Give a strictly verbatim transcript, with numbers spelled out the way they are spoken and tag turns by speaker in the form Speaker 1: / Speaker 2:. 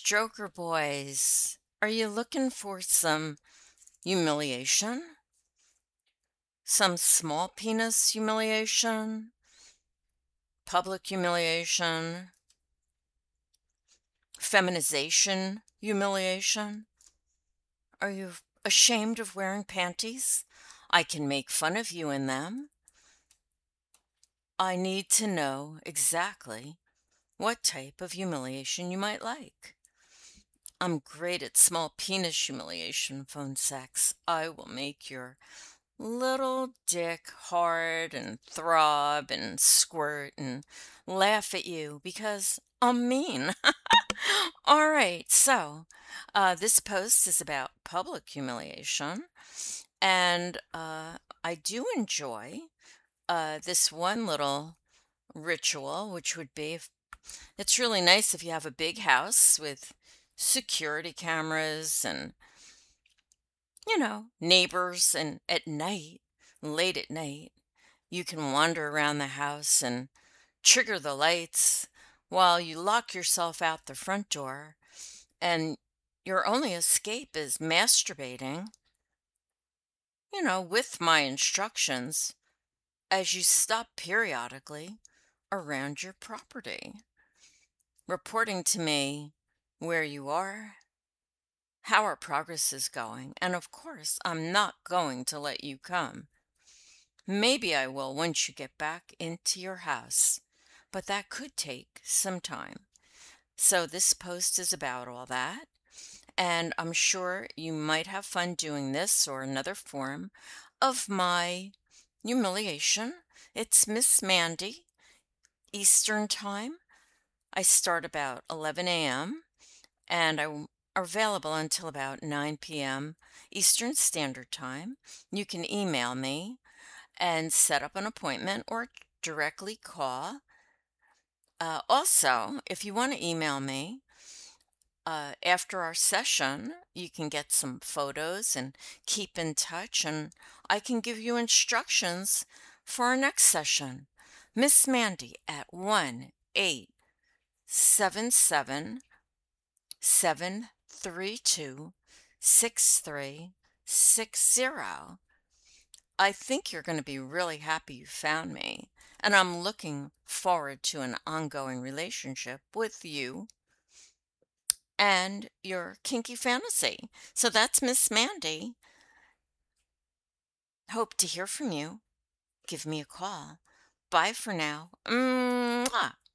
Speaker 1: Stroker boys, are you looking for some humiliation? Some small penis humiliation? Public humiliation? Feminization humiliation? Are you ashamed of wearing panties? I can make fun of you in them. I need to know exactly what type of humiliation you might like. I'm great at small penis humiliation phone sex. I will make your little dick hard and throb and squirt and laugh at you because I'm mean. All right, so uh, this post is about public humiliation, and uh, I do enjoy uh, this one little ritual, which would be if, it's really nice if you have a big house with security cameras and, you know, neighbors, and at night, late at night, you can wander around the house and trigger the lights while you lock yourself out the front door, and your only escape is masturbating, you know, with my instructions as you stop periodically around your property, reporting to me where you are, how our progress is going, and of course, I'm not going to let you come. Maybe I will once you get back into your house, but that could take some time. So, this post is about all that, and I'm sure you might have fun doing this or another form of my humiliation. It's Miss Mandy, Eastern Time. I start about eleven a m and I'm available until about nine p m Eastern Standard Time. You can email me and set up an appointment or directly call. Uh, also, if you want to email me uh, after our session, you can get some photos and keep in touch, and I can give you instructions for our next session. Miss Mandy at one eight seven seven seven three two six three six zero. I think you're going to be really happy you found me, and I'm looking forward to an ongoing relationship with you and your kinky fantasy. So that's Miss Mandy. Hope to hear from you. Give me a call. Bye for now. Mwah.